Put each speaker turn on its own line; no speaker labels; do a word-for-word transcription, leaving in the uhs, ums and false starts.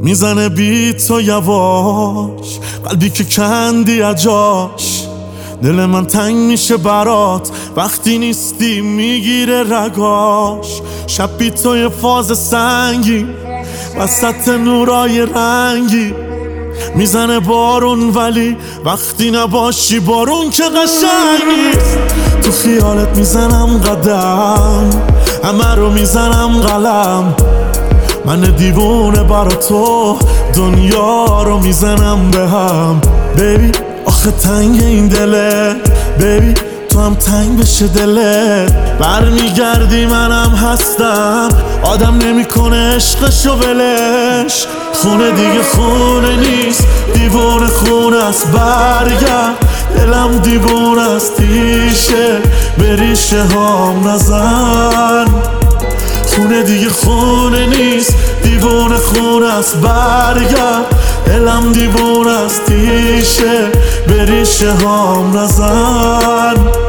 میزنه بیت و یواش، قلبی که کندی اجاش. دل من تنگ میشه برات وقتی نیستی، میگیره رگاش. شب بی توی فاز سنگی وسط نورای رنگی، میزنه بارون ولی وقتی نباشی بارون که قشنگ نیست. تو خیالت میزنم قدم، همه رو میزنم قلم. من دیوونه برا تو دنیا رو میزنم به هم. بیبی آخه تنگ این دله، بیبی تو هم تنگ بشه دلت. برمیگردی منم هستم، آدم نمیکنه عشقشو ولش. خونه دیگه خونه نیست، دیوونه خونه است. برگرد دلم دیوونه است، تیشه به ریشه هام نزن. خونه دیگه خونه نیست، دیوونه خونه است. برگرد دلم دیوونه است، تیشه به ریشه هام نزن.